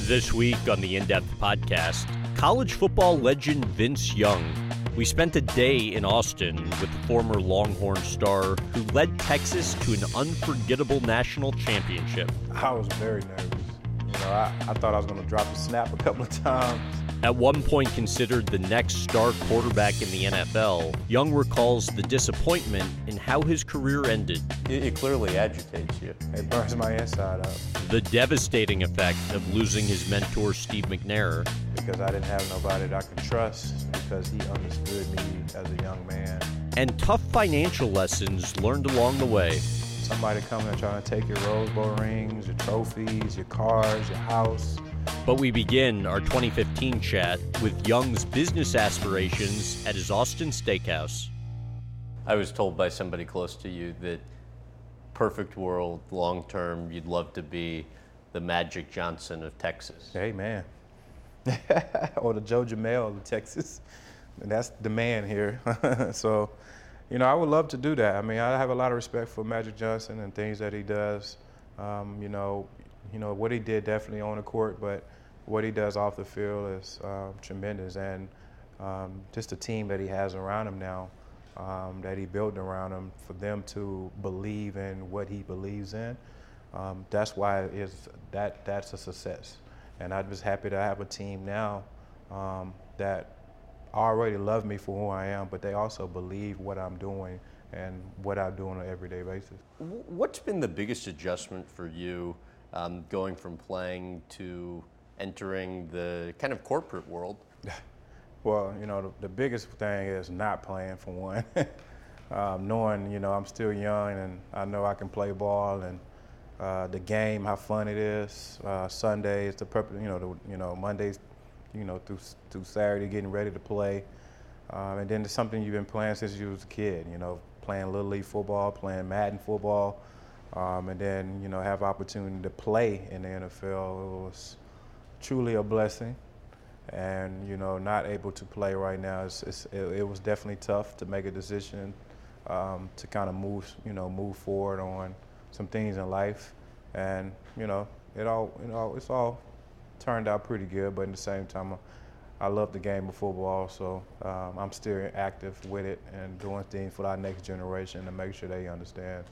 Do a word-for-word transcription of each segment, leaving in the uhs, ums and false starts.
This week on the In-Depth podcast, college football legend Vince Young. We spent a day in Austin with the former Longhorn star who led Texas to an unforgettable national championship. I was very nervous. You know, I, I thought I was going to drop a snap a couple of times. At one point considered the next star quarterback in the N F L, Young recalls the disappointment in how his career ended. It, it clearly agitates you. It burns my inside out. The devastating effect of losing his mentor, Steve McNair. Because I didn't have nobody that I could trust, because he understood me as a young man. And tough financial lessons learned along the way. Somebody coming and trying to take your Rose Bowl rings, your trophies, your cars, your house. But we begin our twenty fifteen chat with Young's business aspirations at his Austin steakhouse. I was told by somebody close to you that perfect world, long term, you'd love to be the Magic Johnson of Texas. Hey, man. Or the Joe Jamel of Texas. And that's the man here. So, you know, I would love to do that. I mean, I have a lot of respect for Magic Johnson and things that he does. Um, you know, you know, what he did definitely on the court, but what he does off the field is uh, tremendous. And um, just the team that he has around him now, um, that he built around him, for them to believe in what he believes in, um, that's why it's, that that's a success. And I'm just happy to have a team now um, that already love me for who I am, but they also believe what I'm doing and what I do on an everyday basis. What's been the biggest adjustment for you um, going from playing to entering the kind of corporate world? Well, you know, the, the biggest thing is not playing, for one. um, knowing, you know, I'm still young and I know I can play ball, and uh, the game, how fun it is. Uh, Sundays, the purpose, you know, the, you know, Mondays, you know, through through Saturday, getting ready to play. Um, and then it's something you've been playing since you was a kid, you know, playing Little League football, playing Madden football, um, and then, you know, have opportunity to play in the N F L. It was truly a blessing. And, you know, not able to play right now, it's, it's, it, it was definitely tough to make a decision um, to kind of move, you know, move forward on some things in life. And, you know, it all, you know, it's all turned out pretty good, but at the same time, I love the game of football, so um, I'm still active with it and doing things for our next generation to make sure they understand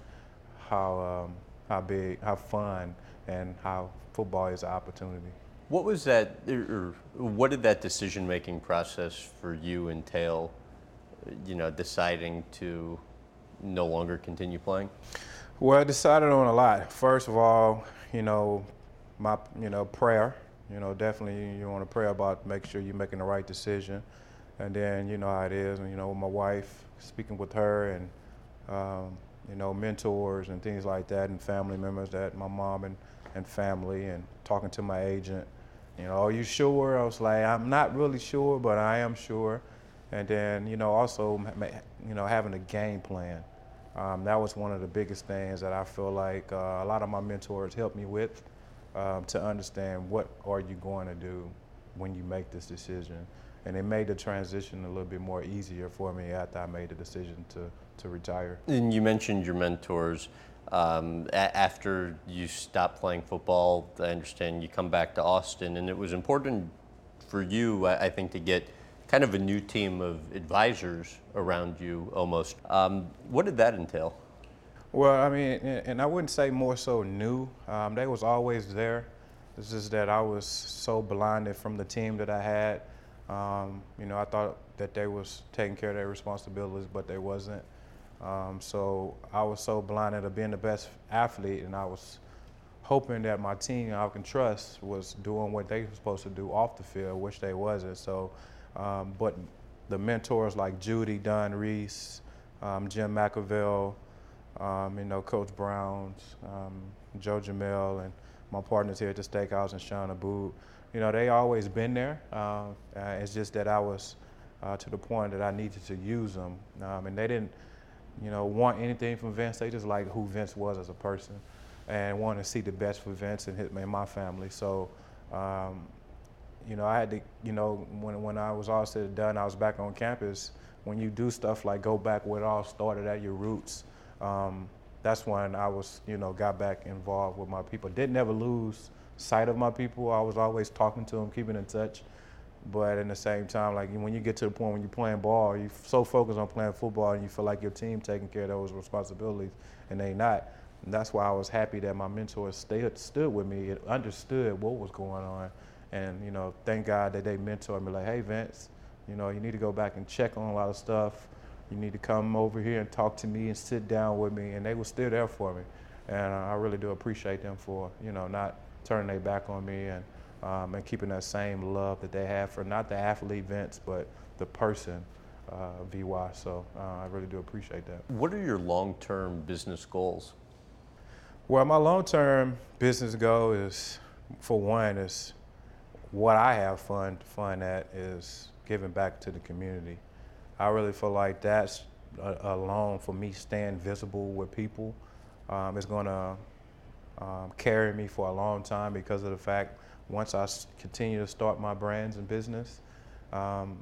how um, how big, how fun, and how football is an opportunity. What was that, or what did that decision-making process for you entail, you know, deciding to no longer continue playing? Well, I decided on a lot. First of all, you know, my, you know, prayer. You know, definitely you want to pray about, make sure you're making the right decision. And then, you know how it is, and, you know, with my wife, speaking with her, and, um, you know, mentors and things like that, and family members, that my mom and, and family, and talking to my agent. You know, are you sure? I was like, I'm not really sure, but I am sure. And then, you know, also, you know, having a game plan. Um, that was one of the biggest things that I feel like uh, a lot of my mentors helped me with, um, to understand what are you going to do when you make this decision. And it made the transition a little bit more easier for me after I made the decision to, to retire. And you mentioned your mentors. Um, a- after you stopped playing football, I understand you come back to Austin, and it was important for you, I, I think, to get kind of a new team of advisors around you almost. Um, what did that entail? Well, I mean, and I wouldn't say more so new. Um, they was always there. It's just that I was so blinded from the team that I had. Um, you know, I thought that they was taking care of their responsibilities, but they wasn't. Um, so I was so blinded of being the best athlete, and I was hoping that my team I can trust was doing what they were supposed to do off the field, which they wasn't. So, um, but the mentors like Judy, Don Reese, um, Jim McAville, um, you know, Coach Browns, um, Joe Jamel, and my partners here at the Steakhouse, and Sean Abood, you know, they always been there. Uh, uh, it's just that I was uh, to the point that I needed to use them, um, and they didn't, you know, want anything from Vince. They just like who Vince was as a person, and wanted to see the best for Vince and his, and my family. So, um, you know, I had to, you know, when when I was all said and done, I was back on campus. When you do stuff like go back where it all started at your roots, um, that's when I was, you know, got back involved with my people. Didn't ever lose sight of my people. I was always talking to them, keeping in touch. But in the same time, like when you get to the point when you're playing ball, you're so focused on playing football and you feel like your team taking care of those responsibilities and they not. And that's why I was happy that my mentors stayed, stood with me and understood what was going on. And, you know, thank God that they mentored me like, hey, Vince, you know, you need to go back and check on a lot of stuff. You need to come over here and talk to me and sit down with me. And they were still there for me. And I really do appreciate them for, you know, not turning their back on me and Um, and keeping that same love that they have for not the athlete Vince, but the person uh, V Y. So uh, I really do appreciate that. What are your long-term business goals? Well, my long-term business goal is, for one, is what I have fun fun at is giving back to the community. I really feel like that's uh, alone for me staying visible with people um, is going to um, carry me for a long time because of the fact once I continue to start my brands and business, um,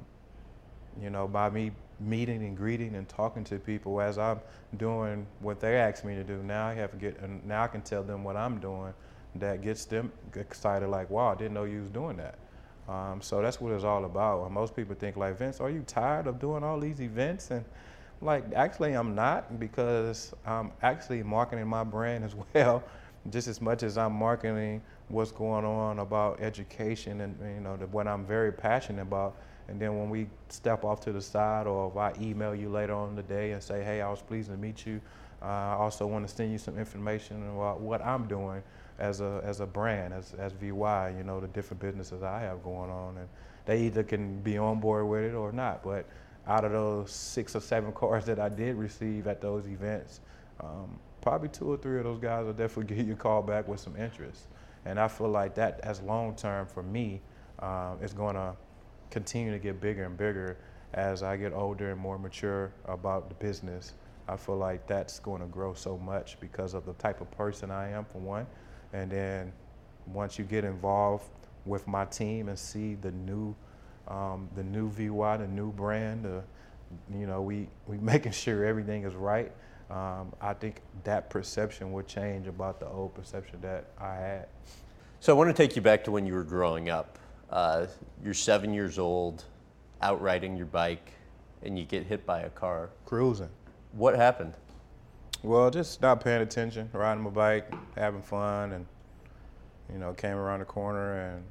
you know, by me meeting and greeting and talking to people as I'm doing what they ask me to do, now I have to get, and now I can tell them what I'm doing that gets them excited like, wow, I didn't know you was doing that. Um, so that's what it's all about. And most people think like, Vince, are you tired of doing all these events? And like, actually I'm not, because I'm actually marketing my brand as well, just as much as I'm marketing what's going on about education and, you know, the, what I'm very passionate about. And then when we step off to the side, or if I email you later on in the day and say, hey, I was pleased to meet you, uh, I also want to send you some information about what I'm doing as a as a brand, as as V Y, you know, the different businesses I have going on. And they either can be on board with it or not. But out of those six or seven cards that I did receive at those events, um, probably two or three of those guys will definitely give you a call back with some interest. And I feel like that, as long term for me, uh, is going to continue to get bigger and bigger as I get older and more mature about the business. I feel like that's going to grow so much because of the type of person I am, for one. And then once you get involved with my team and see the new, um, the new V Y, the new brand, the, you know, we we making sure everything is right. Um, I think that perception would change about the old perception that I had. So I want to take you back to when you were growing up. Uh, you're seven years old, out riding your bike, and you get hit by a car. Cruising. What happened? Well, just not paying attention, riding my bike, having fun, and, you know, came around the corner and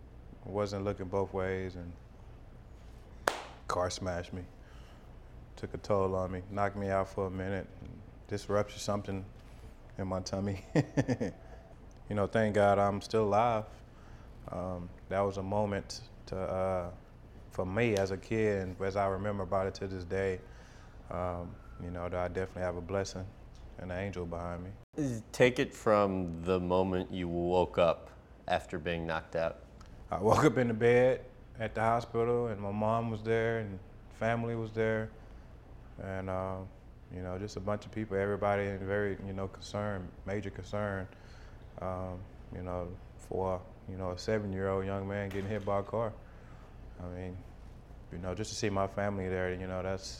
wasn't looking both ways, and car smashed me. Took a toll on me, knocked me out for a minute, disrupted something in my tummy. You know, thank God I'm still alive. Um, that was a moment to, uh, for me as a kid, and as I remember about it to this day, um, you know, that I definitely have a blessing and an angel behind me. Take it from the moment you woke up after being knocked out. I woke up in the bed at the hospital, and my mom was there, and family was there. And, uh, you know, just a bunch of people, everybody very, you know, concerned, major concern, um, you know, for, you know, a seven-year-old young man getting hit by a car. I mean, you know, just to see my family there, you know, that's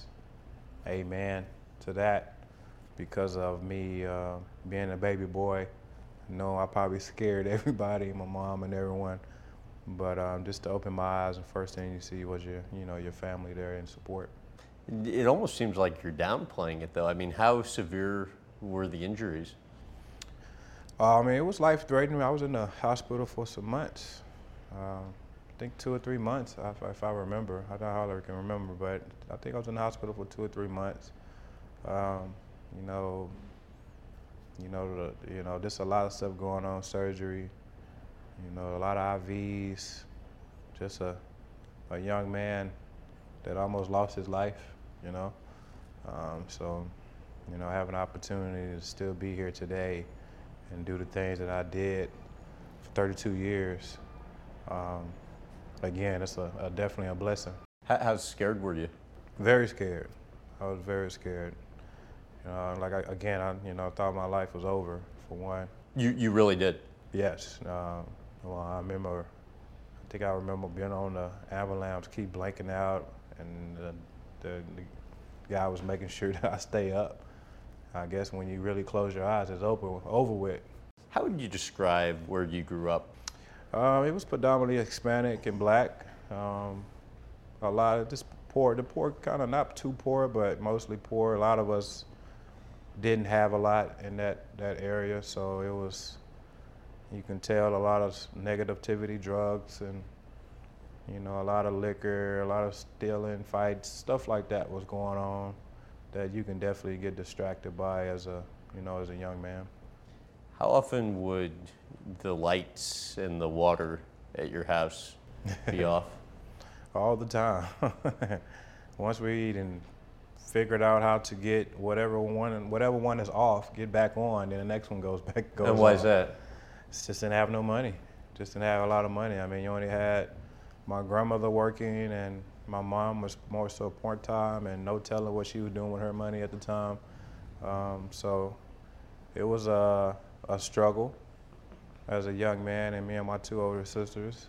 amen to that, because of me uh, being a baby boy. You know, I probably scared everybody, my mom and everyone. But um, just to open my eyes, and first thing you see was your, you know, your family there in support. It almost seems like you're downplaying it, though. I mean, how severe were the injuries? Uh, I mean, it was life-threatening. I was in the hospital for some months. Uh, I think two or three months, if, if I remember. I don't know how I can remember, but I think I was in the hospital for two or three months. Um, you know, you know, the, you know, just a lot of stuff going on, surgery. You know, a lot of I Vs. Just a, a young man that almost lost his life. You know, um, so, you know, I have an opportunity to still be here today and do the things that I did for thirty-two years. Um, again, it's a, a definitely a blessing. How, how scared were you? Very scared. I was very scared. You know, like I, again, I you know thought my life was over, for one. You you really did? Yes. Um, well, I remember. I think I remember being on the ambulance, keep blanking out, and the, the, the guy was making sure that I stay up. I guess when you really close your eyes, it's over over with. How would you describe where you grew up? Um, it was predominantly Hispanic and black. Um, a lot of just poor, the poor kind of not too poor, but mostly poor. A lot of us didn't have a lot in that, that area, so it was, you can tell a lot of negativity, drugs, and you know, a lot of liquor, a lot of stealing, fights, stuff like that was going on that you can definitely get distracted by as a, you know, as a young man. How often would the lights and the water at your house be off? All the time. Once we eat and figured out how to get whatever one, whatever one is off, get back on, then the next one goes back. Goes And why on. is that? It's just didn't have no money. Just didn't have a lot of money. I mean, you only had my grandmother working, and my mom was more so part-time, and no telling what she was doing with her money at the time. Um, so it was a, a struggle as a young man, and me and my two older sisters.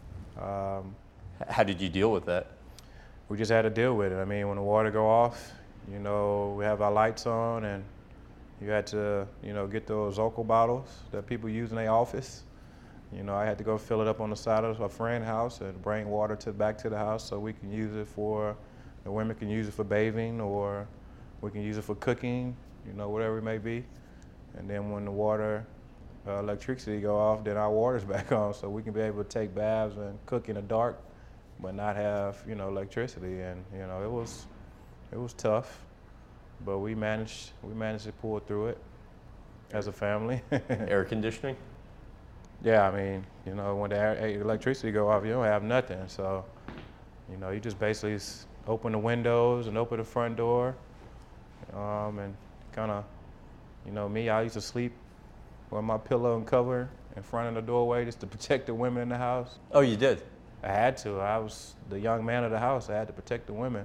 Um, How did you deal with that? we just had to deal with it. I mean, when the water go off, you know, we have our lights on, and you had to, you know, get those Zocco bottles that people use in their office. You know, I had to go fill it up on the side of a friend's house and bring water to back to the house so we can use it for, the women can use it for bathing, or we can use it for cooking, you know, whatever it may be. And then when the water, uh, electricity go off, then our water's back on, so we can be able to take baths and cook in the dark, but not have, you know, electricity. And you know, it was, it was tough, but we managed, we managed to pull through it as a family. Air conditioning? Yeah, I mean, you know, when the air, electricity go off, you don't have nothing. So, you know, you just basically s- open the windows and open the front door, um, and kind of, you know, me, I used to sleep with my pillow and cover in front of the doorway just to protect the women in the house. Oh, you did? I had to. I was the young man of the house. I had to protect the women,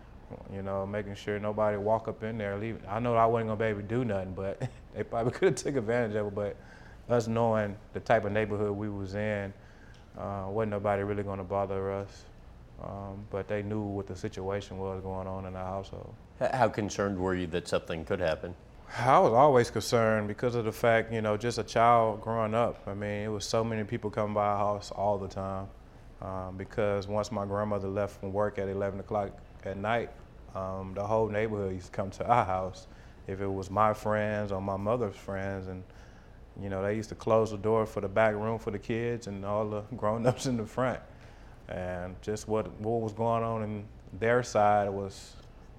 you know, making sure nobody walk up in there leaving. I know I wasn't gonna be able to do nothing, but they probably could have took advantage of it. But us knowing the type of neighborhood we was in, uh, wasn't nobody really gonna bother us. Um, but they knew what the situation was going on in the household. H- How concerned were you that something could happen? I was always concerned because of the fact, you know, just a child growing up. I mean, it was so many people coming by our house all the time. Um, because once my grandmother left from work at eleven o'clock at night, um, the whole neighborhood used to come to our house. If it was my friends or my mother's friends, and you know, they used to close the door for the back room for the kids and all the grown-ups in the front. And just what what was going on in their side was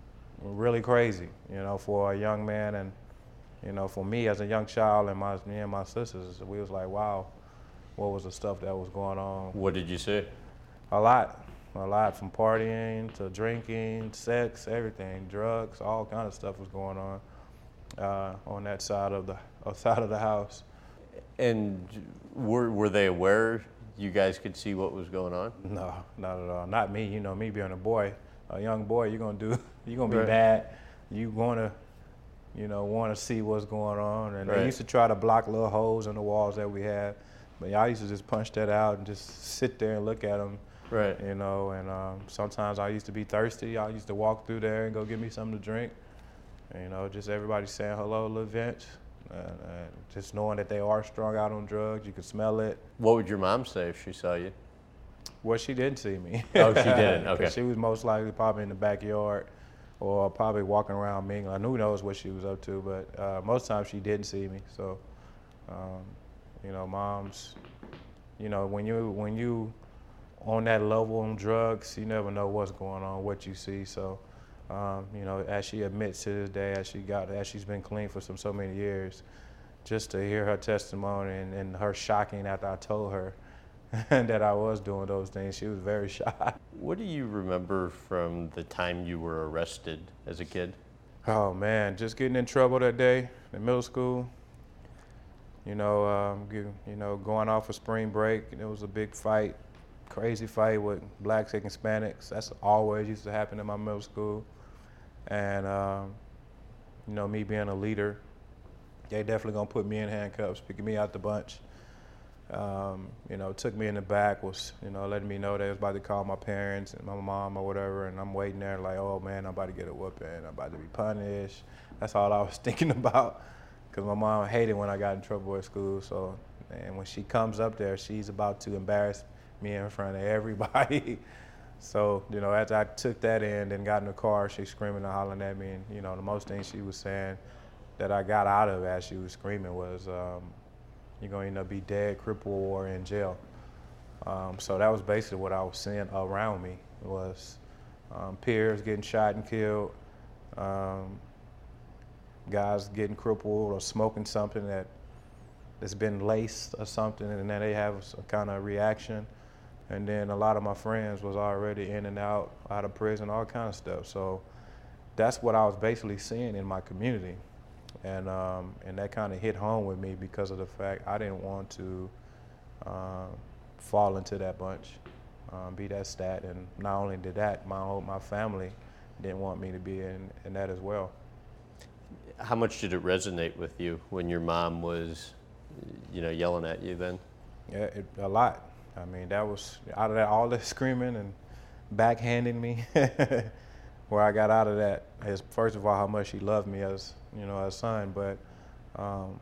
really crazy, you know, for a young man, and you know, for me as a young child, and my me and my sisters, we was like, wow, what was the stuff that was going on? What did you see? A lot, a lot, from partying to drinking, sex, everything, drugs, all kind of stuff was going on uh, on that side of the uh, side of the house. And were, were they aware you guys could see what was going on? No, not at all. Not me. You know, me being a boy, a young boy, you're gonna do, you're gonna be Right. bad. You wanna, you know, want to see what's going on. And Right. they used to try to block little holes in the walls that we had, but I used to just punch that out and just sit there and look at them. Right. You know, and um, sometimes I used to be thirsty. I used to walk through there and go get me something to drink. And, you know, just everybody saying hello, little Vince. And, and just knowing that they are strung out on drugs, you could smell it. What would your mom say if she saw you? Well, she didn't see me. Oh, she didn't, 'Cause okay. She was most likely probably in the backyard or probably walking around mingling. Who knows what she was up to, but uh, most times she didn't see me. So, um, you know, moms, you know, when you when you on that level on drugs, you never know what's going on, what you see. So, um, you know, as she admits to this day, as she got, as she's been clean for some so many years, just to hear her testimony and, and her shocking after I told her that I was doing those things, she was very shocked. What do you remember from the time you were arrested as a kid? Oh man, just getting in trouble that day in middle school. You know, um, you, you know, going off for spring break, and it was a big fight, crazy fight with blacks and Hispanics. That's always used to happen in my middle school. And um, you know, me being a leader, they definitely gonna put me in handcuffs, picking me out the bunch. Um, you know, took me in the back, was, you know, letting me know they was about to call my parents and my mom or whatever, and I'm waiting there like, oh man, I'm about to get a whooping, I'm about to be punished. That's all I was thinking about, because my mom hated when I got in trouble at school, so and when she comes up there, she's about to embarrass me in front of everybody. So, you know, as I took that in and got in the car, she screaming and hollering at me. And, you know, the most thing she was saying that I got out of as she was screaming was, um, you're going to end up be dead, crippled, or in jail. Um, so that was basically what I was seeing around me was um, peers getting shot and killed, um, guys getting crippled or smoking something that that's been laced or something, and then they have a kind of reaction. And then a lot of my friends was already in and out, out of prison, all kind of stuff. So that's what I was basically seeing in my community. And um, and that kind of hit home with me because of the fact I didn't want to um, fall into that bunch, um, be that stat. And not only did that, my whole, my family didn't want me to be in, in that as well. How much did it resonate with you when your mom was, you know, yelling at you then? Yeah, it, a lot. I mean, that was out of that, all that screaming and backhanding me. Where I got out of that is, first of all, how much she loved me as, you know, as son, but, um,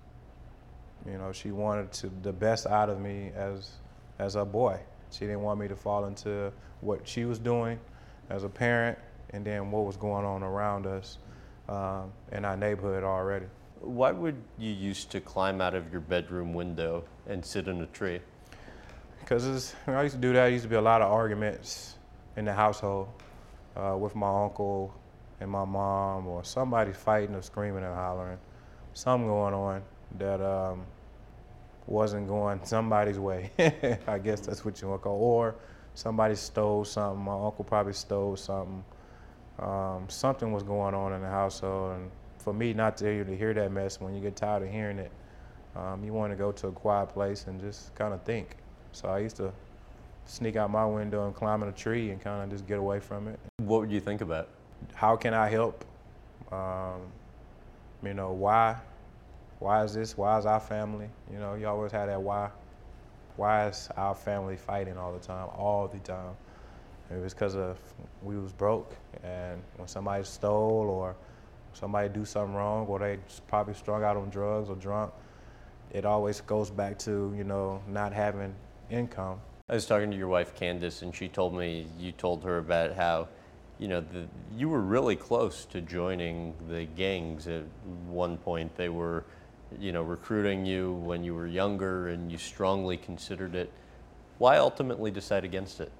you know, she wanted to the best out of me as as a boy. She didn't want me to fall into what she was doing as a parent, and then what was going on around us um, in our neighborhood already. Why would you used to climb out of your bedroom window and sit in a tree? Because I used to do that. There used to be a lot of arguments in the household uh, with my uncle and my mom, or somebody fighting or screaming and hollering. Something going on that um, wasn't going somebody's way. I guess that's what you want to call. Or somebody stole something. My uncle probably stole something. Um, something was going on in the household. And for me not to hear, to hear that mess, when you get tired of hearing it, um, you want to go to a quiet place and just kind of think. So I used to sneak out my window and climb in a tree and kind of just get away from it. What would you think about? How can I help? Um, you know, why? Why is this? Why is our family? You know, you always have that why. Why is our family fighting all the time, all the time? It was because of we was broke, and when somebody stole or somebody do something wrong, or they probably strung out on drugs or drunk, it always goes back to, you know, not having income. I was talking to your wife, Candace, and she told me you told her about how, you know, the, you were really close to joining the gangs at one point. They were, you know, recruiting you when you were younger, and you strongly considered it. Why ultimately decide against it?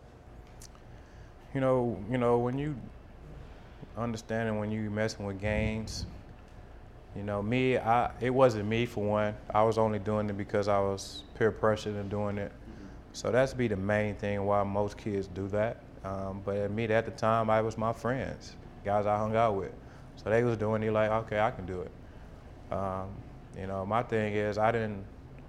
You know, you know, when you understanding when you messing with gangs, you know, me, I it wasn't me for one. I was only doing it because I was peer pressured and doing it. So that's be the main thing why most kids do that. Um, but at me at the time, I was my friends, guys I hung out with. So they was doing it like, okay, I can do it. Um, you know, my thing is I didn't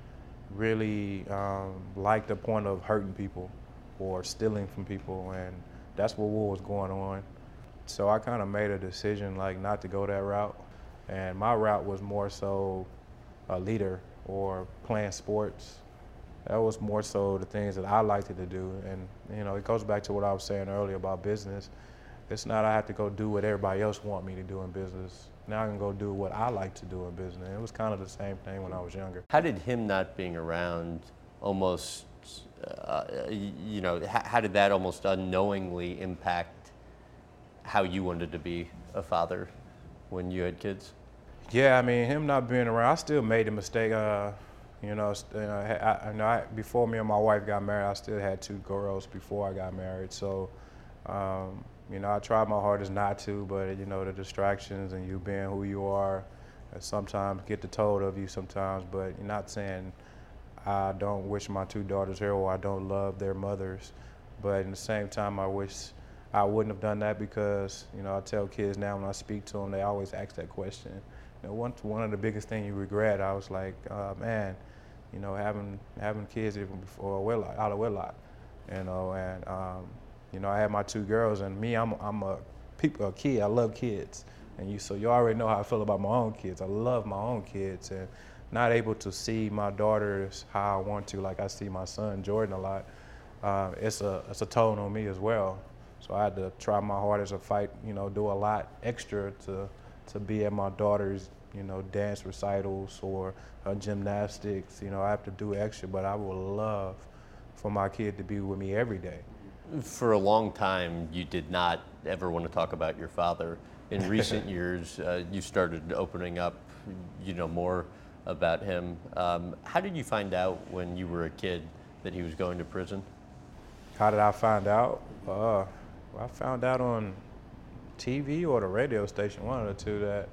really um, like the point of hurting people or stealing from people, and that's what was going on. So I kind of made a decision like not to go that route. And my route was more so a leader or playing sports. That was more so the things that I liked to do. And, you know, it goes back to what I was saying earlier about business. It's not I have to go do what everybody else want me to do in business. Now I can go do what I like to do in business. It was kind of the same thing when I was younger. How did him not being around almost, uh, you know, how, how did that almost unknowingly impact how you wanted to be a father when you had kids? Yeah, I mean, him not being around, I still made the mistake. Uh, you know, you know, I, I, you know I, before me and my wife got married, I still had two girls before I got married. So, um, you know, I tried my hardest not to, but, you know, the distractions and you being who you are sometimes get the toll of you sometimes. But you're not saying I don't wish my two daughters here or I don't love their mothers. But at the same time, I wish I wouldn't have done that because, you know, I tell kids now when I speak to them, they always ask that question. You know, one, one of the biggest things you regret, I was like, uh, man, you know, having having kids even before wedlock, out of wedlock, you know, and um, you know, I had my two girls, and me, I'm I'm a, people, a kid. I love kids, and you so you already know how I feel about my own kids. I love my own kids, and not able to see my daughters how I want to, like I see my son Jordan a lot. Uh, it's a it's a toll on me as well. So I had to try my hardest to fight, you know, do a lot extra to to be at my daughter's you know, dance recitals or uh, gymnastics. You know, I have to do extra, but I would love for my kid to be with me every day. For a long time, you did not ever want to talk about your father. In recent years, uh, you started opening up, you know, more about him. Um, how did you find out when you were a kid that he was going to prison? How did I find out? Uh, I found out on T V or the radio station, one of the two, that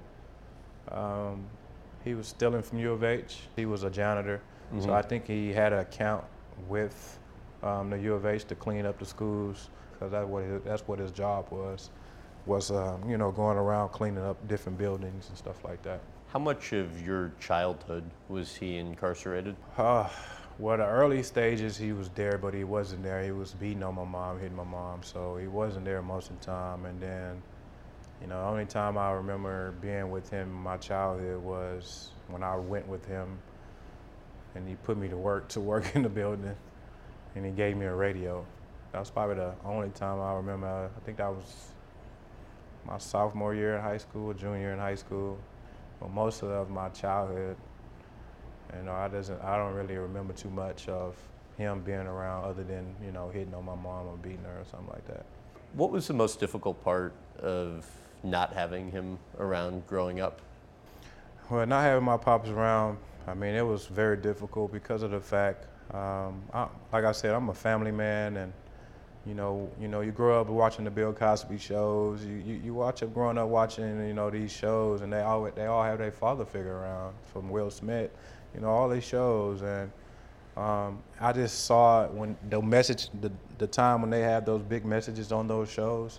um, he was stealing from U of H. He was a janitor, mm-hmm. so I think he had an account with um, the U of H to clean up the schools, because that's what his, that's what his job was, was um, you know, going around cleaning up different buildings and stuff like that. How much of your childhood was he incarcerated? Uh, well, the early stages he was there, but he wasn't there. He was beating on my mom, hitting my mom, so he wasn't there most of the time. And then, you know, the only time I remember being with him in my childhood was when I went with him and he put me to work to work in the building, and he gave me a radio. That was probably the only time I remember. I think that was my sophomore year in high school, junior year in high school. But most of my childhood, you know, I doesn't, I don't really remember too much of him being around other than, you know, hitting on my mom or beating her or something like that. What was the most difficult part of not having him around growing up? Well, not having my pops around, I mean, it was very difficult because of the fact, um, I, like I said, I'm a family man, and You know, you know, you grow up watching the Bill Cosby shows. You, you, you watch up growing up watching, you know, these shows, and they all they all have their father figure around, from Will Smith, you know, all these shows, and um, I just saw it when the message, the the time when they had those big messages on those shows,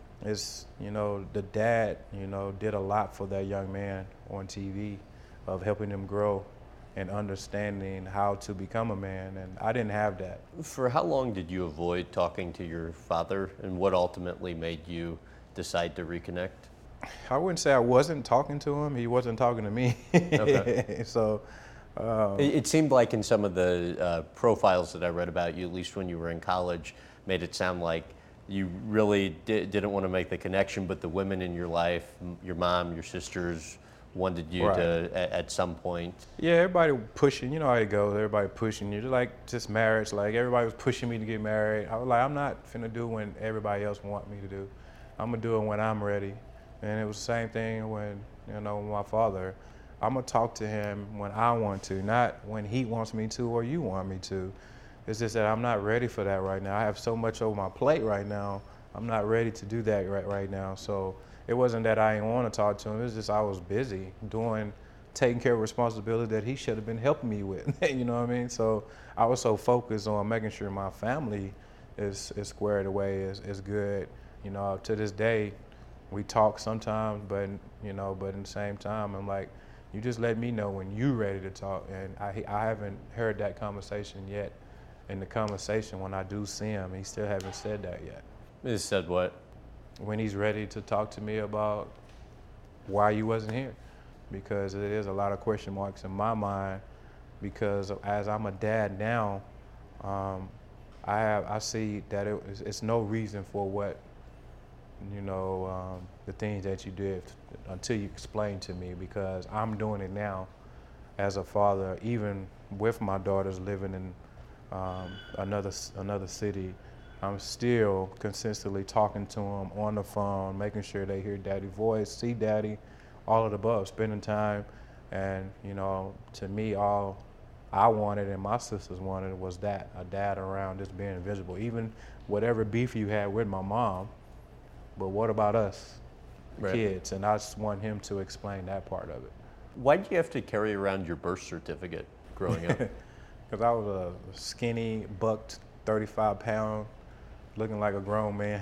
is, you know, the dad, you know, did a lot for that young man on T V, of helping him grow and understanding how to become a man, and I didn't have that. For how long did you avoid talking to your father, and what ultimately made you decide to reconnect? I wouldn't say I wasn't talking to him, he wasn't talking to me. Okay. So. Um, it, it seemed like in some of the uh, profiles that I read about you, at least when you were in college, made it sound like you really di- didn't want to make the connection, but the women in your life, your mom, your sisters, wanted you right. to at, at some point. Yeah, everybody pushing, you know how it goes, everybody pushing you, just like just marriage, like everybody was pushing me to get married. I was like, I'm not finna do when everybody else want me to do. I'm gonna do it when I'm ready. And it was the same thing when, you know, my father, I'm gonna talk to him when I want to, not when he wants me to or you want me to. It's just that I'm not ready for that right now. I have so much over my plate right now. I'm not ready to do that right, right now. So it wasn't that I didn't want to talk to him. It was just I was busy doing, taking care of responsibility that he should have been helping me with. You know what I mean? So I was so focused on making sure my family is, is squared away, is, is good. You know, to this day, we talk sometimes, but, you know, but at the same time, I'm like, you just let me know when you're ready to talk. And I, I haven't heard that conversation yet. In the conversation, when I do see him, he still haven't said that yet. He said what? When he's ready to talk to me about why you wasn't here. Because it is a lot of question marks in my mind, because as I'm a dad now, um, I have I see that it, it's, it's no reason for what, you know, um, the things that you did until you explain to me, because I'm doing it now as a father, even with my daughters living in um, another another city. I'm still consistently talking to them on the phone, making sure they hear daddy's voice, see daddy, all of the above, spending time. And, you know, to me, all I wanted and my sisters wanted was that, a dad around, just being visible. Even whatever beef you had with my mom, but what about us, the right. kids? And I just want him to explain that part of it. Why did you have to carry around your birth certificate growing up? Because I was a skinny, bucked, thirty-five pound, looking like a grown man.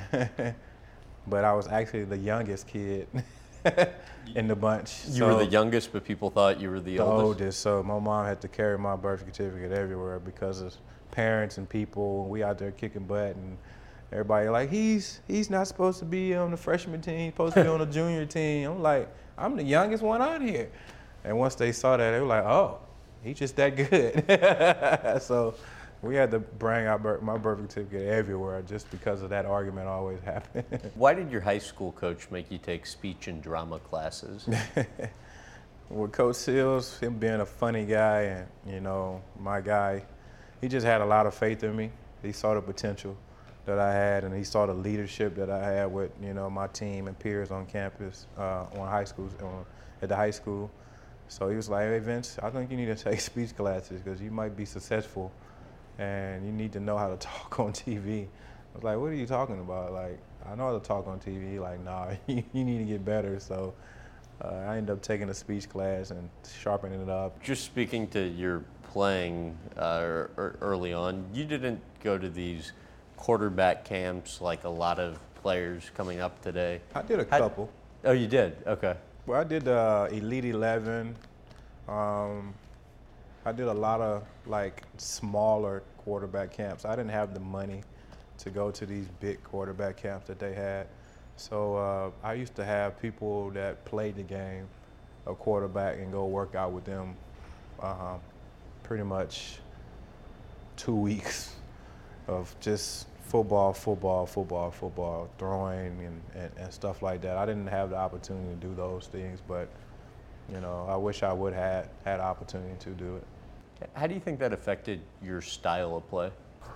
But I was actually the youngest kid in the bunch. You so were the youngest, but people thought you were the, the oldest? oldest. So my mom had to carry my birth certificate everywhere because of parents and people. We out there kicking butt, and everybody like, he's he's not supposed to be on the freshman team, he's supposed to be on the junior team. I'm like, I'm the youngest one out here. And once they saw that, they were like, oh, he's just that good. So we had to bring our birth, my birth certificate everywhere just because of that argument always happened. Why did your high school coach make you take speech and drama classes? with Coach Seals, him being a funny guy and, you know, my guy, he just had a lot of faith in me. He saw the potential that I had, and he saw the leadership that I had with, you know, my team and peers on campus, uh, on high schools, on, at the high school. So he was like, hey, Vince, I think you need to take speech classes because you might be successful and you need to know how to talk on T V. I was like, what are you talking about? Like, I know how to talk on T V. Like, nah, you need to get better. So uh, I ended up taking a speech class and sharpening it up. Just speaking to your playing uh, early on, you didn't go to these quarterback camps like a lot of players coming up today. I did a How, couple. Oh, you did? Okay. Well, I did uh, Elite eleven. Um, I did a lot of like smaller quarterback camps. I didn't have the money to go to these big quarterback camps that they had. So uh, I used to have people that played the game of quarterback and go work out with them uh, pretty much two weeks of just football, football, football, football, throwing and, and, and stuff like that. I didn't have the opportunity to do those things, but you know, I wish I would have had opportunity to do it. How do you think that affected your style of play?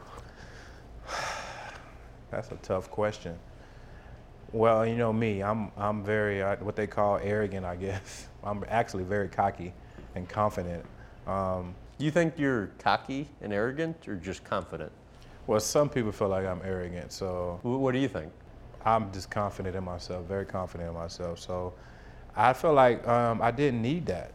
That's a tough question. Well, you know me, I'm I'm very uh, what they call arrogant, I guess. I'm actually very cocky and confident. Um, you think you're cocky and arrogant, or just confident? Well, some people feel like I'm arrogant, so. What do you think? I'm just confident in myself, very confident in myself. So I feel like um, I didn't need that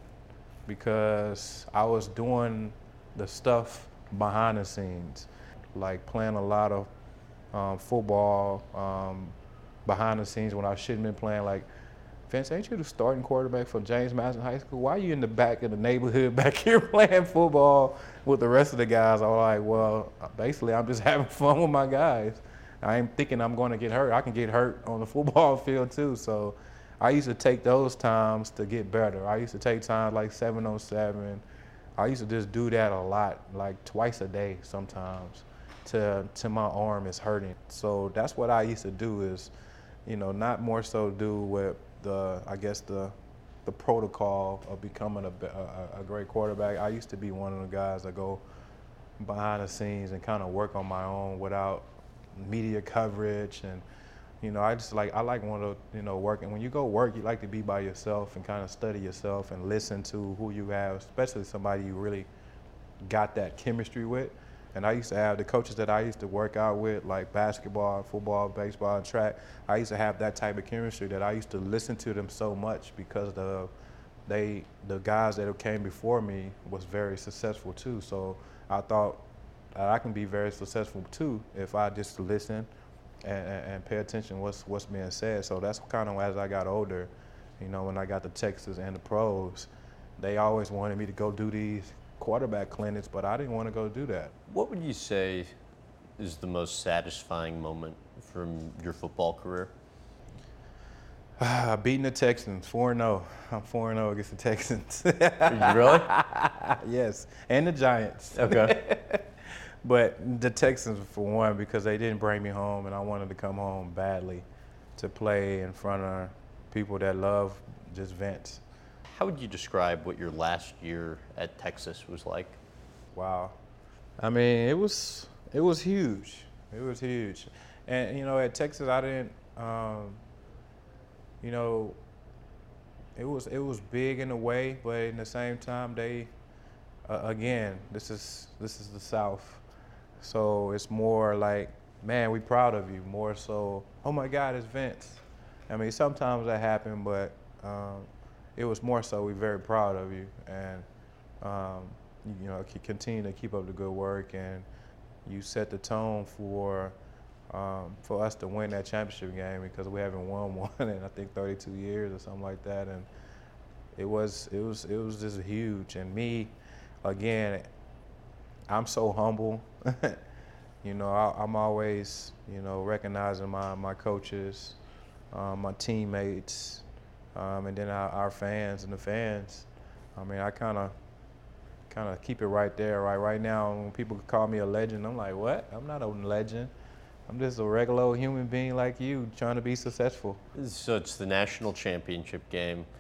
because I was doing the stuff behind the scenes, like playing a lot of um, football um, behind the scenes when I shouldn't have been playing. Like, Vince, ain't you the starting quarterback for James Madison High School? Why are you in the back of the neighborhood back here playing football with the rest of the guys? I'm like, well, basically, I'm just having fun with my guys. I ain't thinking I'm going to get hurt. I can get hurt on the football field, too. So I used to take those times to get better. I used to take times like seven on seven. I used to just do that a lot, like twice a day sometimes, to, to my arm is hurting. So that's what I used to do is, you know, not more so do with the, I guess, the the protocol of becoming a, a, a great quarterback. I used to be one of the guys that go behind the scenes and kind of work on my own without media coverage. And, you know, I just like, I like one of the, you know, working. When you go work, you like to be by yourself and kind of study yourself and listen to who you have, especially somebody you really got that chemistry with. And I used to have the coaches that I used to work out with, like basketball, football, baseball, and track. I used to have that type of chemistry that I used to listen to them so much because the they the guys that came before me was very successful too. So I thought that I can be very successful too if I just listen and, and, and pay attention what's what's being said. So that's kind of as I got older, you know, when I got to Texas and the pros, they always wanted me to go do these quarterback clinics, but I didn't want to go do that. What would you say is the most satisfying moment from your football career? Uh, beating the Texans, four and oh. I'm four and oh against the Texans. Really? Yes, and the Giants. Okay. But the Texans, for one, because they didn't bring me home, and I wanted to come home badly to play in front of people that love just Vince. How would you describe what your last year at Texas was like? Wow. I mean, it was it was huge. It was huge. And, you know, at Texas, I didn't, um, you know, it was it was big in a way, but in the same time, they, uh, again, this is this is the South. So it's more like, man, we proud of you. More so, oh, my God, it's Vince. I mean, sometimes that happened, but um, it was more so we're very proud of you, and um, you know, continue to keep up the good work, and you set the tone for um, for us to win that championship game because we haven't won one in I think thirty-two years or something like that, and it was it was it was just huge. And me, again, I'm so humble. You know, I, I'm always you know recognizing my my coaches, um, my teammates. Um, and then our, our fans and the fans. I mean, I kind of, kind of keep it right there. Right, right now, when people call me a legend, I'm like, what? I'm not a legend. I'm just a regular old human being like you, trying to be successful. So it's the national championship game.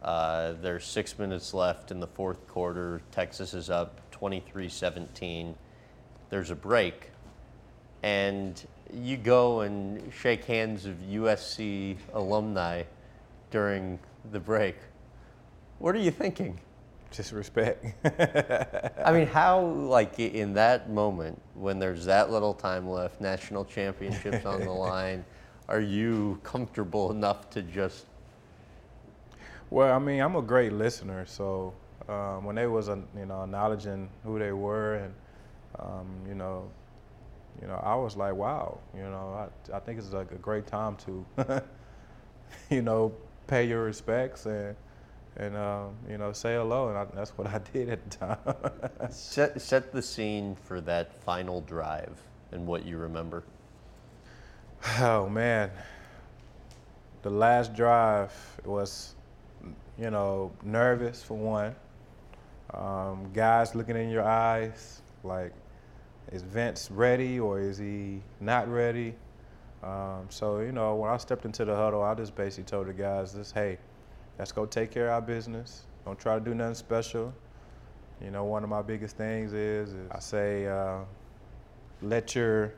Uh, there's six minutes left in the fourth quarter. Texas is up twenty-three seventeen. There's a break, and you go and shake hands of U S C alumni during the break. What are you thinking? Just respect. I mean, how, like, in that moment, when there's that little time left, national championships on the line, are you comfortable enough to just... Well, I mean, I'm a great listener, so um, when they was, uh, you know, acknowledging who they were, and um, you know, you know, I was like, wow, you know, I, I think it's like a great time to, you know, pay your respects and and um, you know, say hello, and I, that's what I did at the time. set set the scene for that final drive and what you remember. Oh man, the last drive was, you know, nervous for one. Um, guys looking in your eyes, like, is Vince ready or is he not ready? Um, so, you know, when I stepped into the huddle, I just basically told the guys this, hey, let's go take care of our business. Don't try to do nothing special. You know, one of my biggest things is, is I say, uh, let your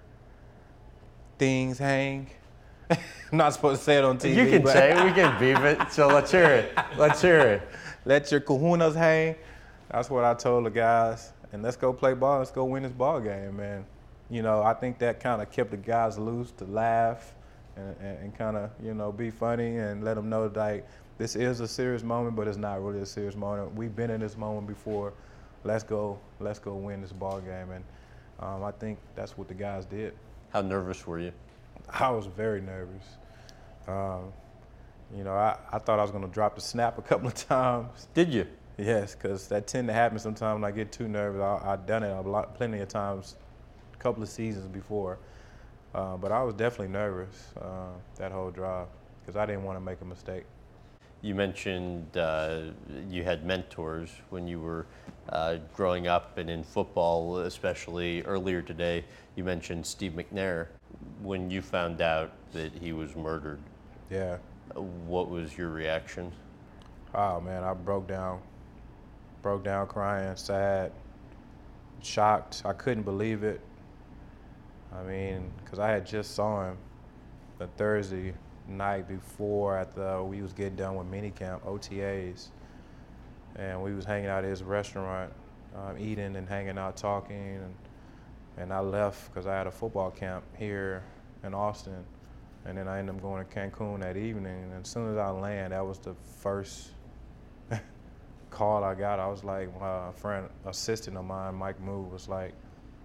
things hang. I'm not supposed to say it on T V. You can but say it. We can beep it. So let's hear it. Let's hear it. Let your kahunas hang. That's what I told the guys. And let's go play ball. Let's go win this ball game, man. You know, I think that kind of kept the guys loose to laugh and, and, and kind of, you know, be funny and let them know, like, this is a serious moment, but it's not really a serious moment. We've been in this moment before. Let's go. Let's go win this ball game. And um, I think that's what the guys did. How nervous were you? I was very nervous. Um, you know, I, I thought I was going to drop the snap a couple of times. Did you? Yes, because that tend to happen sometimes when I get too nervous. I, I've done it a lot, plenty of times, a couple of seasons before. Uh, but I was definitely nervous uh, that whole drive because I didn't want to make a mistake. You mentioned uh, you had mentors when you were uh, growing up and in football, especially earlier today. You mentioned Steve McNair. When you found out that he was murdered, Yeah. what was your reaction? Oh, man, I broke down. Broke down crying, sad, shocked. I couldn't believe it. I mean, because I had just saw him the Thursday night before at the, we was getting done with minicamp, O T As. And we was hanging out at his restaurant, um, eating and hanging out, talking. And, and I left because I had a football camp here in Austin. And then I ended up going to Cancun that evening. And as soon as I land, that was the first call I got. I was like, my friend, assistant of mine, Mike Moo, was like,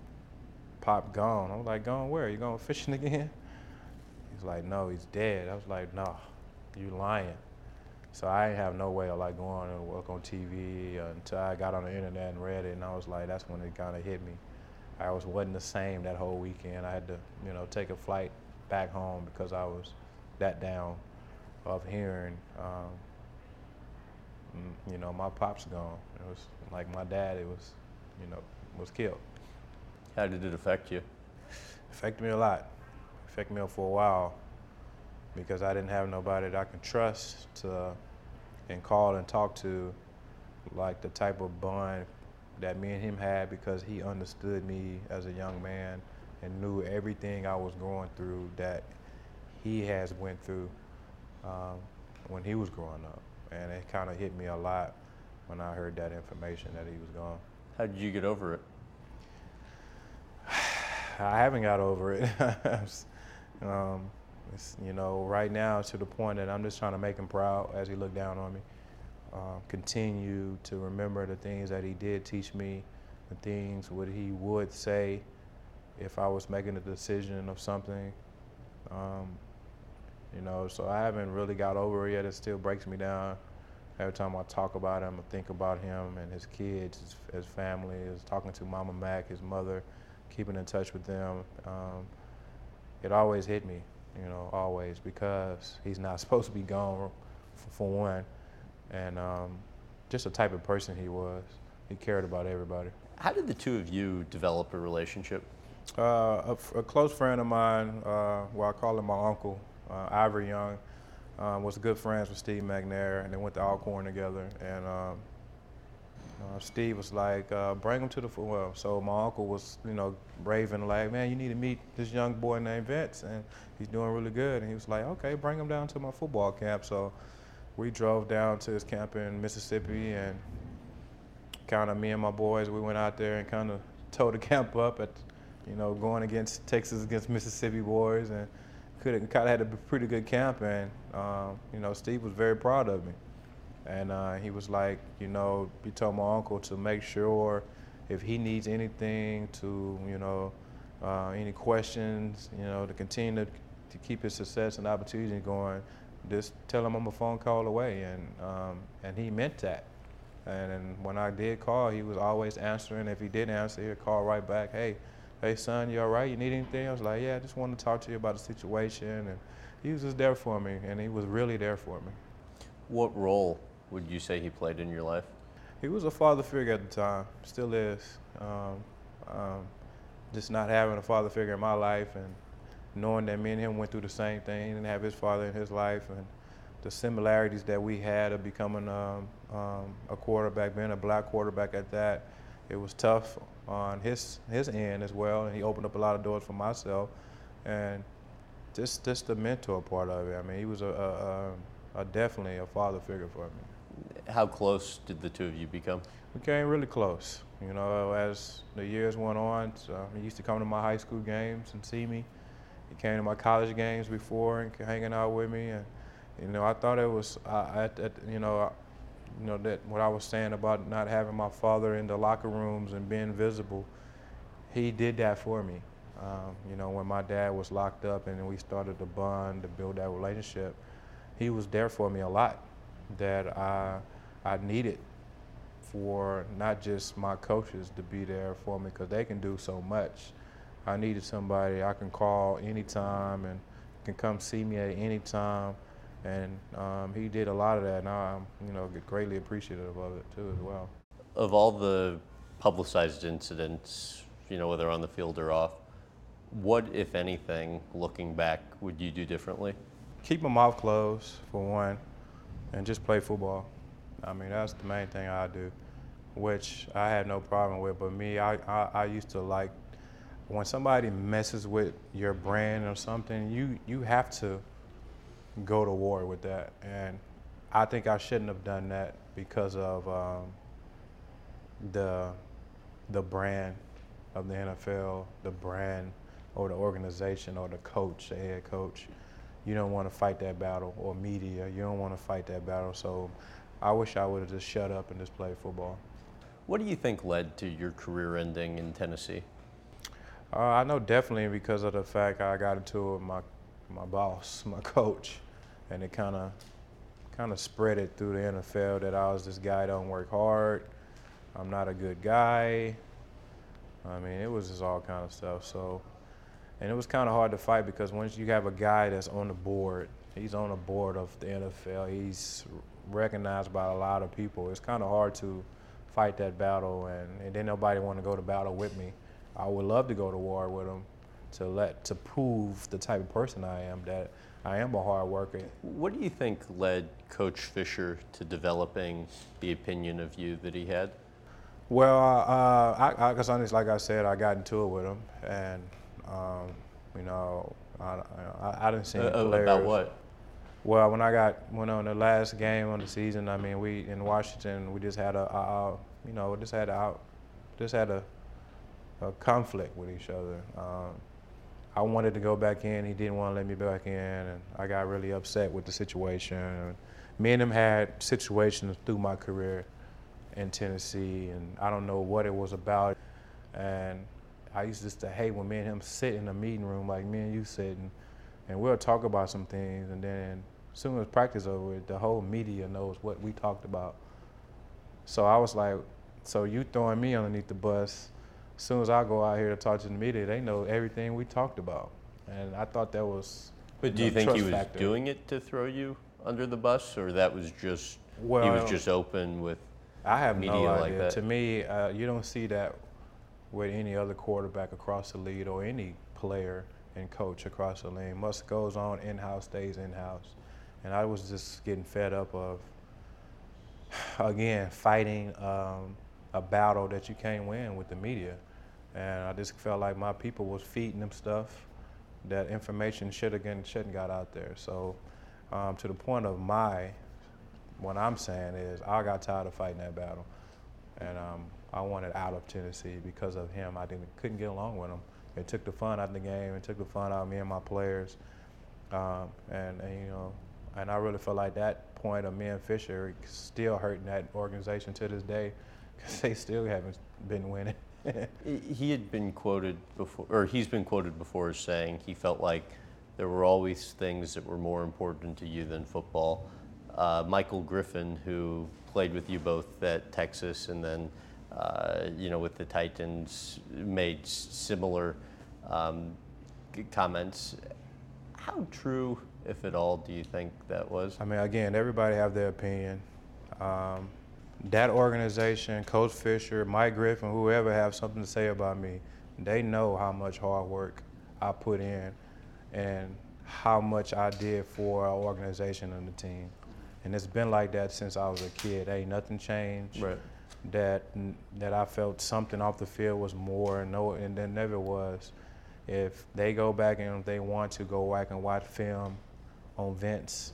Pop gone. I was like, gone where? You going fishing again? He's like, no, he's dead. I was like, no, you lying. So I didn't have no way of like going and work on T V until I got on the internet and read it, and I was like, that's when it kind of hit me. I was wasn't the same that whole weekend. I had to, you know, take a flight back home because I was that down of hearing. Um, You know, my pop's gone. It was like my dad, it was, you know, was killed. How did it affect you? Affected me a lot. Affected me for a while because I didn't have nobody that I can trust to and call and talk to, like the type of bond that me and him had, because he understood me as a young man and knew everything I was going through that he has went through um, when he was growing up. And it kind of hit me a lot when I heard that information that he was gone. How did you get over it? I haven't got over it. um, it's, you know, right now to the point that I'm just trying to make him proud as he looked down on me. Um, continue to remember the things that he did teach me, the things what he would say if I was making a decision of something. Um, You know, so I haven't really got over it yet. It still breaks me down. Every time I talk about him, I think about him and his kids, his, his family, is talking to Mama Mac, his mother, keeping in touch with them. Um, it always hit me, you know, always, because he's not supposed to be gone, for, for one. And um, just the type of person he was. He cared about everybody. How did the two of you develop a relationship? Uh, a, a close friend of mine, uh, well, I call him my uncle, Uh, Ivory Young, um, was good friends with Steve McNair, and they went to Alcorn together. And um, uh, Steve was like, uh, bring him to the football. So my uncle was, you know, raving like, man, you need to meet this young boy named Vince, and he's doing really good. And he was like, okay, bring him down to my football camp. So we drove down to his camp in Mississippi, and kind of me and my boys, we went out there and kind of tore the camp up at, you know, going against Texas against Mississippi boys, and could have kind of had a pretty good camp. And um, you know, Steve was very proud of me. And uh, he was like, you know, he told my uncle to make sure if he needs anything to, you know, uh, any questions, you know, to continue to, to keep his success and opportunity going, just tell him I'm a phone call away. And um, and he meant that. And, and when I did call, he was always answering. If he didn't answer, he'd call right back, hey, hey, son, you all right? You need anything? I was like, yeah, I just wanted to talk to you about the situation. And he was just there for me, and he was really there for me. What role would you say he played in your life? He was a father figure at the time, still is. Um, um, just not having a father figure in my life, and knowing that me and him went through the same thing. He didn't have his father in his life, and the similarities that we had of becoming um, um, a quarterback, being a black quarterback at that, it was tough on his his end as well, and he opened up a lot of doors for myself, and just just the mentor part of it. I mean, he was a, a, a, a definitely a father figure for me. How close did the two of you become? We came really close. You know, as the years went on, so he used to come to my high school games and see me. He came to my college games before and hanging out with me, and you know, I thought it was, uh, at, at, you know, uh, you know that what I was saying about not having my father in the locker rooms and being visible. He did that for me. Um, you know, when my dad was locked up and we started to bond, to build that relationship, he was there for me a lot. That I I needed for not just my coaches to be there for me, because they can do so much. I needed somebody I can call anytime and can come see me at any time, and um, he did a lot of that, and I'm, you know, greatly appreciative of it too as well. Of all the publicized incidents, you know, whether on the field or off, what, if anything, looking back, would you do differently? Keep my mouth closed, for one, and just play football. I mean, that's the main thing I do, which I had no problem with. But me, I, I, I used to like, when somebody messes with your brand or something, you, you have to go to war with that. And I think I shouldn't have done that because of um, the, the brand of the N F L, the brand or the organization or the coach, the head coach. You don't want to fight that battle, or media. You don't want to fight that battle. So I wish I would have just shut up and just played football. What do you think led to your career ending in Tennessee? Uh, I know definitely because of the fact I got into it with my, my boss, my coach, and it kind of kind of spread it through the N F L that I was this guy that don't work hard, I'm not a good guy. I mean, it was just all kind of stuff. So. And it was kind of hard to fight because once you have a guy that's on the board, he's on the board of the N F L, he's recognized by a lot of people. It's kind of hard to fight that battle, and, and then nobody want to go to battle with me. I would love to go to war with him to let to prove the type of person I am, that I am a hard worker. What do you think led Coach Fisher to developing the opinion of you that he had? Well, uh, I, I, cause honestly, like I said, I got into it with him, and Um, you know, I, I, I didn't see any uh, players. About what? Well, when I got went on the last game of the season, I mean, we in Washington, we just had a, a, a you know, just had a, just had a, a conflict with each other. Um, I wanted to go back in, he didn't want to let me back in, and I got really upset with the situation. And me and him had situations through my career in Tennessee, and I don't know what it was about, and I used just to hate when me and him sit in a meeting room like me and you sitting, and we'll talk about some things, and then as soon as practice over, the whole media knows what we talked about. So I was like, so you throwing me underneath the bus, as soon as I go out here to talk to the media, they know everything we talked about. And I thought that was But do you think he was factor. doing it to throw you under the bus, or that was just, well, he was just open with I have media no idea. like that? To me, uh, you don't see that with any other quarterback across the league or any player and coach across the league. Much goes on in-house, stays in-house. and I was just getting fed up of, again, fighting um, a battle that you can't win with the media. And I just felt like my people was feeding them stuff that information should have gotten, shouldn't got out there. So um, to the point of my, what I'm saying is I got tired of fighting that battle. And um, I wanted out of Tennessee because of him. I didn't, couldn't get along with him. It took the fun out of the game. It took the fun out of me and my players. Um, and, and, you know, and I really feel like that point of me and Fisher still hurting that organization to this day because they still haven't been winning. He had been quoted before, or he's been quoted before as saying he felt like there were always things that were more important to you than football. Uh, Michael Griffin, who played with you both at Texas and then, uh, you know, with the Titans, made similar um, comments. How true, if at all, do you think that was? I mean, again, everybody have their opinion. Um, that organization, Coach Fisher, Mike Griffin, whoever have something to say about me, they know how much hard work I put in and how much I did for our organization and the team. And it's been like that since I was a kid. Ain't nothing changed. Right. That that I felt something off the field was more, and no, and there never was. If they go back and if they want to go back and watch film on Vince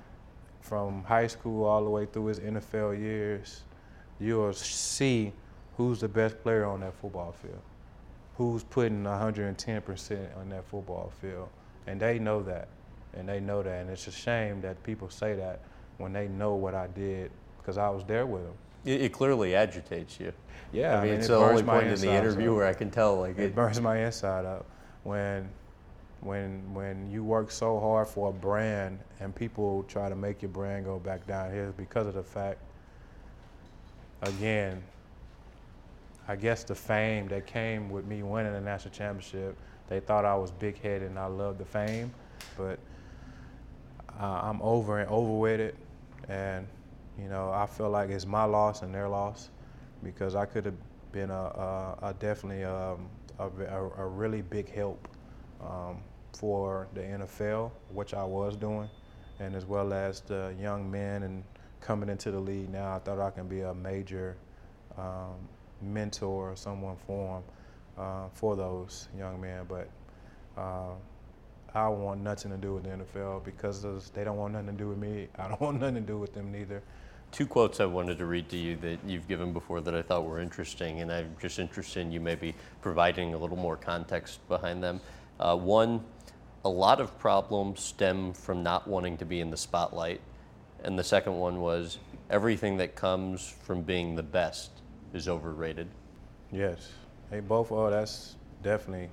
from high school all the way through his N F L years, you'll see who's the best player on that football field, who's putting one hundred ten percent on that football field. And they know that, and they know that. And it's a shame that people say that when they know what I did, because I was there with them. It, it clearly agitates you. Yeah, I mean, I mean it's it the only burns my point in the insides interview up. where I can tell, like It, it, burns my inside out when, when, when you work so hard for a brand and people try to make your brand go back down here because of the fact, again, I guess the fame that came with me winning the national championship, they thought I was big-headed and I loved the fame, but uh, I'm over and over with it, and you know I feel like it's my loss and their loss because I could have been a, a, a definitely um, a, a, a really big help um, for the N F L, which I was doing, and as well as the young men and coming into the league now. I thought I can be a major um, mentor or someone for them, uh, for those young men, but uh, I want nothing to do with the N F L because they don't want nothing to do with me. I don't want nothing to do with them neither. Two quotes I wanted to read to you that you've given before that I thought were interesting, and I'm just interested in you maybe providing a little more context behind them. Uh, one, a lot of problems stem from not wanting to be in the spotlight. And the second one was, everything that comes from being the best is overrated. Yes. Hey, both, oh, that's definitely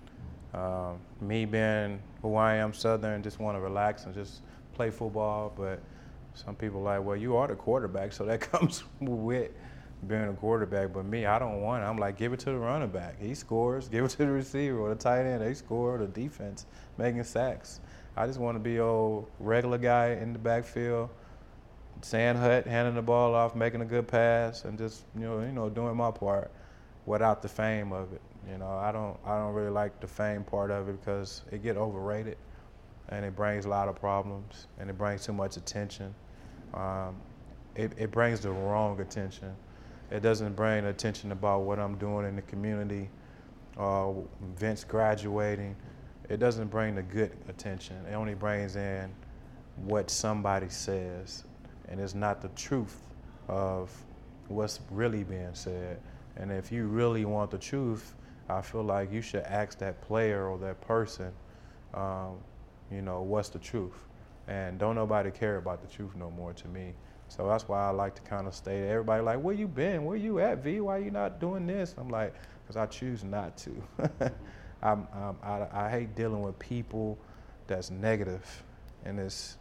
um, me being who I am, Southern, just want to relax and just play football, but some people are like, well, you are the quarterback, so that comes with being a quarterback. But me, I don't want it. I'm like, give it to the running back. He scores. Give it to the receiver or the tight end. They score. The defense making sacks. I just want to be a regular guy in the backfield, saying hut, handing the ball off, making a good pass, and just you know, you know, doing my part without the fame of it. You know, I don't, I don't really like the fame part of it because it get overrated, and it brings a lot of problems, and it brings too much attention. Um, it, it brings the wrong attention. It doesn't bring attention about what I'm doing in the community, uh, Vince graduating. It doesn't bring the good attention. It only brings in what somebody says, and it's not the truth of what's really being said. And if you really want the truth, I feel like you should ask that player or that person, um, you know, what's the truth? And don't nobody care about the truth no more to me. So that's why I like to kind of stay. Everybody like, where you been? Where you at, V? Why you not doing this? I'm like, because I choose not to. I'm, I'm, I, I hate dealing with people that's negative, and it's,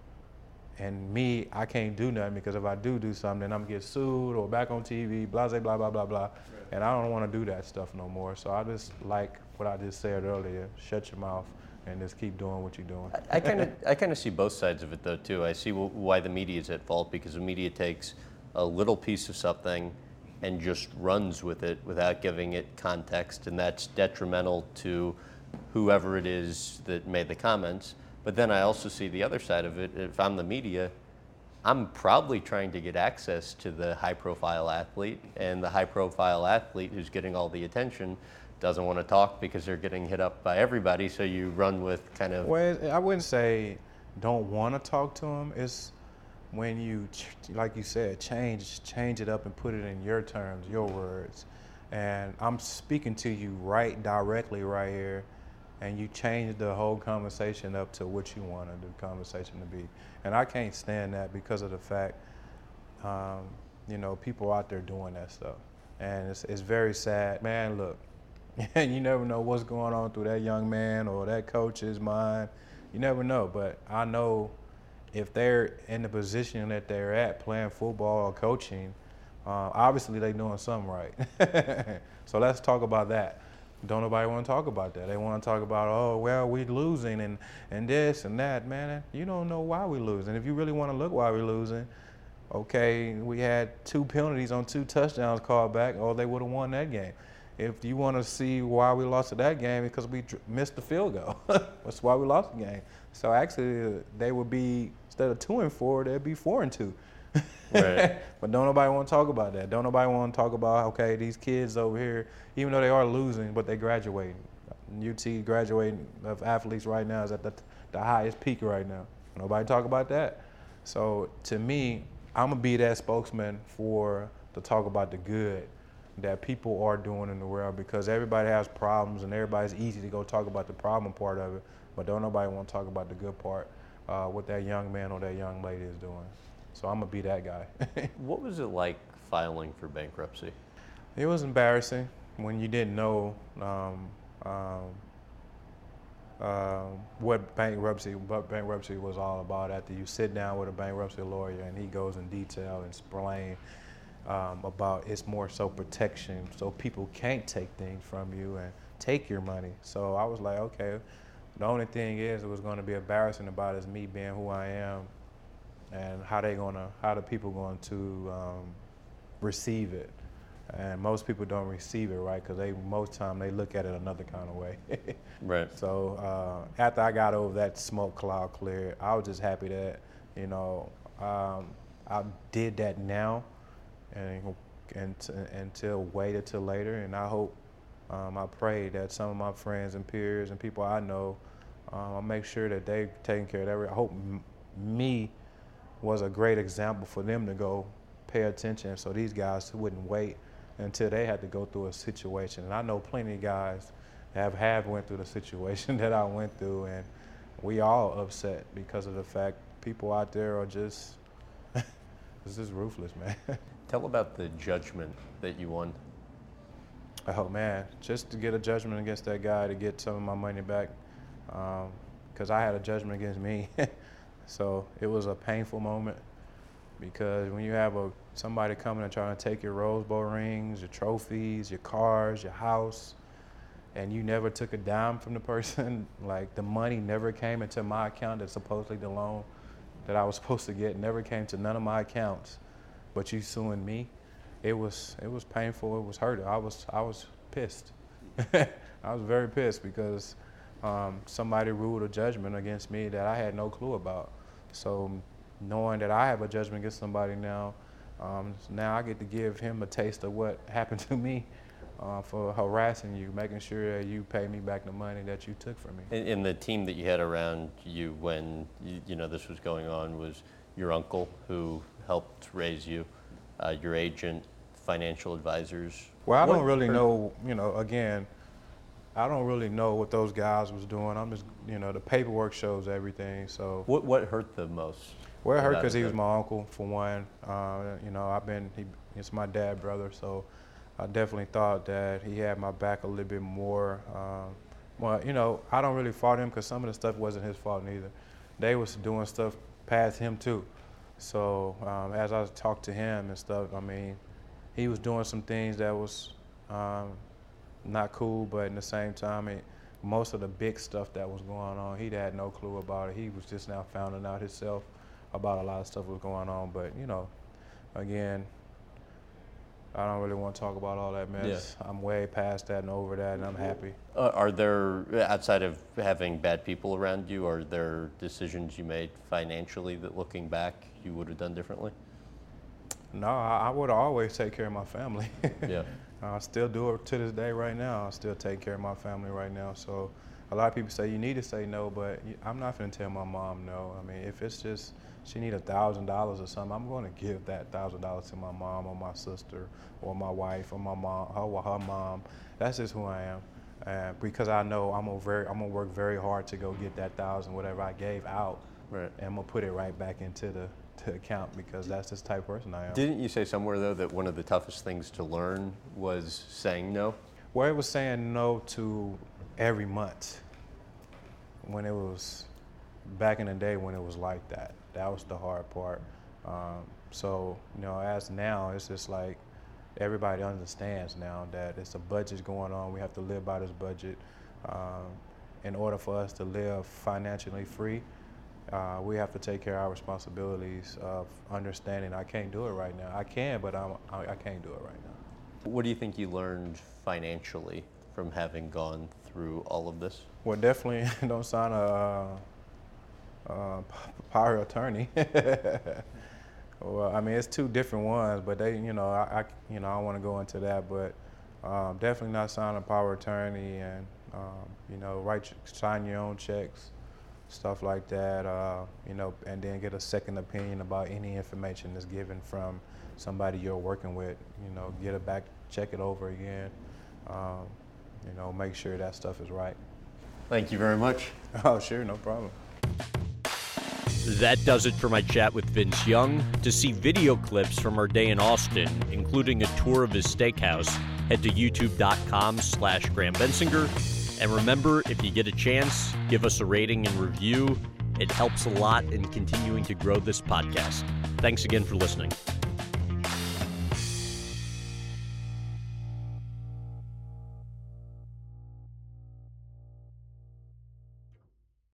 and me, I can't do nothing because if I do do something, then I'm gonna get sued or back on T V, blah, blah, blah, blah, blah, blah. Right. And I don't want to do that stuff no more. So I just like what I just said earlier, shut your mouth and just keep doing what you're doing. I kind of I kind of see both sides of it though too. I see w- why the media is at fault, because the media takes a little piece of something and just runs with it without giving it context, and that's detrimental to whoever it is that made the comments, But then I also see the other side of it. If I'm the media, I'm probably trying to get access to the high-profile athlete, and the high-profile athlete who's getting all the attention doesn't want to talk because they're getting hit up by everybody, so you run with kind of... Well, I wouldn't say don't want to talk to them. It's when you, like you said, change change it up and put it in your terms, your words. And I'm speaking to you right directly right here, and you change the whole conversation up to what you wanted the conversation to be. And I can't stand that because of the fact, um, you know, people out there doing that stuff. And it's, it's very sad. Man, look, you never know what's going on through that young man or that coach's mind. You never know. But I know if they're in the position that they're at playing football or coaching, uh, obviously they're doing something right. So let's talk about that. Don't nobody want to talk about that. They want to talk about, oh, well, we losing and, and this and that. Man, you don't know why we losing. If you really want to look why we losing, okay, we had two penalties on two touchdowns called back, or they would have won that game. If you want to see why we lost that game, because we missed the field goal. That's why we lost the game. So actually, they would be, instead of two and four, they'd be four and two. Right. But don't nobody want to talk about that. Don't nobody want to talk about, okay, these kids over here, even though they are losing, but they graduating. U T graduating of athletes right now is at the, the highest peak right now. Nobody talk about that. So to me, I'm going to be that spokesman for to talk about the good that people are doing in the world, because everybody has problems and everybody's easy to go talk about the problem part of it, but don't nobody want to talk about the good part, uh, what that young man or that young lady is doing. So I'm going to be that guy. What was it like filing for bankruptcy? It was embarrassing when you didn't know um, um, uh, what bankruptcy what bankruptcy was all about. After you sit down with a bankruptcy lawyer and he goes in detail and explain um, about it's more so protection, so people can't take things from you and take your money. So I was like, okay, the only thing is it was going to be embarrassing about is me being who I am, and how they gonna, how the people going to um, receive it. And most people don't receive it right, because they most time they look at it another kind of way. Right. So uh, after I got over that smoke cloud cleared, I was just happy that, you know, um, I did that now, and and t- until waited till later. And I hope, um, I pray that some of my friends and peers and people I know, um, I'll make sure that they taking care of that. I hope m- me. was a great example for them to go pay attention, so these guys wouldn't wait until they had to go through a situation. And I know plenty of guys have, have went through the situation that I went through, and we all upset because of the fact people out there are just, it's just ruthless, man. Tell about the judgment that you won. Oh man, just to get a judgment against that guy to get some of my money back, because um, I had a judgment against me. So it was a painful moment, because when you have a somebody coming and trying to take your Rose Bowl rings, your trophies, your cars, your house, and you never took a dime from the person, like the money never came into my account, that supposedly the loan that I was supposed to get never came to none of my accounts, but you suing me, it was it was painful, it was hurting. I was I was pissed. I was very pissed because um, somebody ruled a judgment against me that I had no clue about. So knowing that I have a judgment against somebody now, um, now I get to give him a taste of what happened to me uh, for harassing you, making sure that you pay me back the money that you took from me. And, and the team that you had around you when you, you know this was going on was your uncle, who helped raise you, uh, your agent, financial advisors. Well, I What don't really hurt- know, you know, again, I don't really know what those guys was doing. I'm just, you know, the paperwork shows everything. So What what hurt the most? well, it hurt about because he was that? my uncle, for one. Uh, you know, I've been, he, it's my dad brother, so I definitely thought that he had my back a little bit more. Um, well, you know, I don't really fault him because some of the stuff wasn't his fault neither. They was doing stuff past him too. So um, as I talked to him and stuff, I mean, he was doing some things that was um, not cool, but in the same time, it, most of the big stuff that was going on, he had no clue about it. He was just now finding out himself about a lot of stuff was going on. But, you know, again, I don't really want to talk about all that mess. Yeah. I'm way past that and over that, and I'm happy. Uh, are there, outside of having bad people around you, are there decisions you made financially that, looking back, you would have done differently? No, I, I would always take care of my family. Yeah. I still do it to this day right now. I still take care of my family right now. So a lot of people say you need to say no, but I'm not going to tell my mom no. I mean, if it's just she need a thousand dollars or something, I'm going to give that thousand dollars to my mom or my sister or my wife or my mom, her or her mom. That's just who I am, and because I know I'm gonna very, I'm gonna work very hard to go get that thousand, whatever I gave out, right. And I'm gonna put it right back into the to account because that's this type of person I am. Didn't you say somewhere though that one of the toughest things to learn was saying no? Well, it was saying no to every month. When it was back in the day when it was like that. That was the hard part. Um, so, you know, as now, it's just like everybody understands now that it's a budget going on. We have to live by this budget. Um, in order for us to live financially free, uh, we have to take care of our responsibilities of understanding I can't do it right now. I can, but I'm, I, I can't do it right now. What do you think you learned financially from having gone through all of this? Well, definitely don't sign a Uh, power attorney. Well, I mean, it's two different ones, but they, you know, I, I you know, I don't want to go into that, but um, definitely not sign a power attorney, and um, you know, write, sign your own checks, stuff like that. Uh, you know, and then get a second opinion about any information that's given from somebody you're working with. You know, get it back, check it over again. Um, you know, make sure that stuff is right. Thank you very much. Oh, sure, no problem. That does it for my chat with Vince Young. To see video clips from our day in Austin, including a tour of his steakhouse, head to youtube.com slash Graham Bensinger. And remember, if you get a chance, give us a rating and review. It helps a lot in continuing to grow this podcast. Thanks again for listening.